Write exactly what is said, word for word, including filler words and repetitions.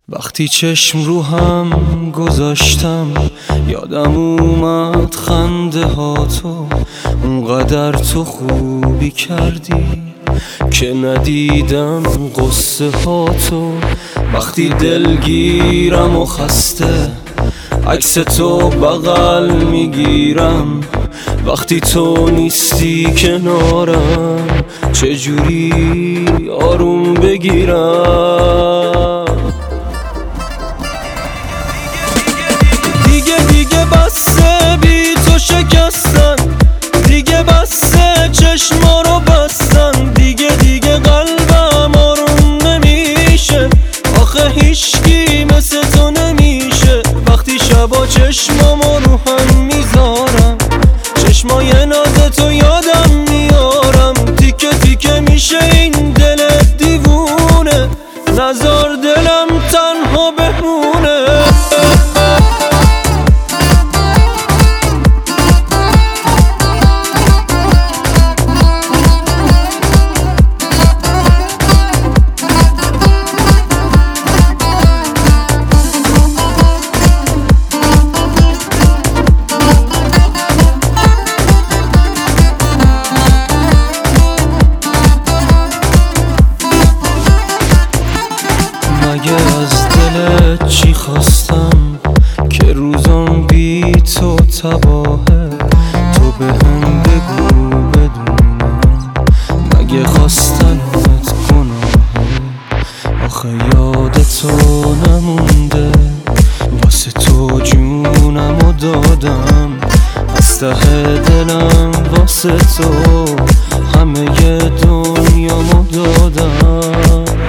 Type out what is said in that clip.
وقتی چشم رو هم گذاشتم یادم اومد خنده ها تو، اونقدر تو خوبی کردی که ندیدم قصه ها تو. وقتی دلگیرم و خسته عکس تو بغل میگیرم، وقتی تو نیستی کنارم چجوری آروم بگیرم. دیگه دیگه بسته بی تو شکستن، دیگه بسته چشما رو بستن، دیگه دیگه قلبم آروم نمیشه، آخه هیچکی مثل تو نمیشه. وقتی شبا چشمامو رو هم میذارم، چشمای ناز تو یادم میارم، تیکه تیکه میشه این دل دیوونه، نزار دلم تنها بمونه. مگه از دلت چی خواستم که روزم بی تو تباهه؟ تو به هم بگو بدونم، مگه خواستنت گناهه؟ آخه یاد تو نمونده، واسه تو جونمو دادم، از ته دلم واسه تو همه دنیامو دادم.